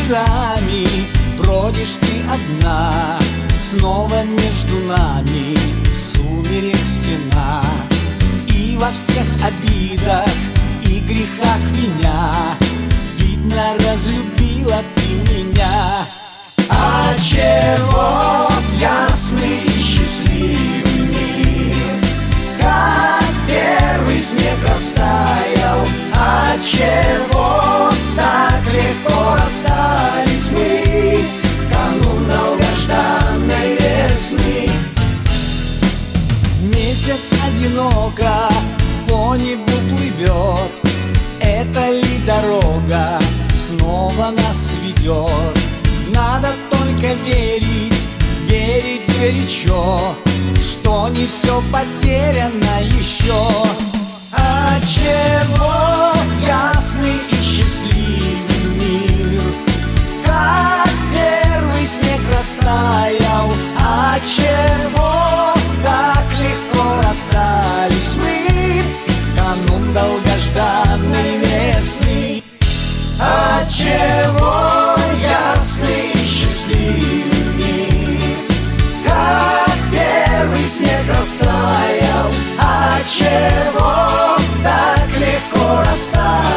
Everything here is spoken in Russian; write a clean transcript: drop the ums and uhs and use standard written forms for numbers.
вечерами бродишь ты одна, снова между нами сумерек стена. И во всех обидах и грехах виня, видно, разлюбила ты меня. А чего ясный и счастливый мир, как первый снег растаял? А чего так легко расстались мы, канун долгожданной весны? Месяц одиноко по небу плывет, это ли дорога снова нас ведет? Надо только верить, верить горячо, что не все потеряно еще. А чего ясный и счастливый мир, как первый снег растаял? А чего так легко расстались мы, канун долгожданной весны? А чего ясный и счастливый мир, как первый снег растаял? А чего так легко расстались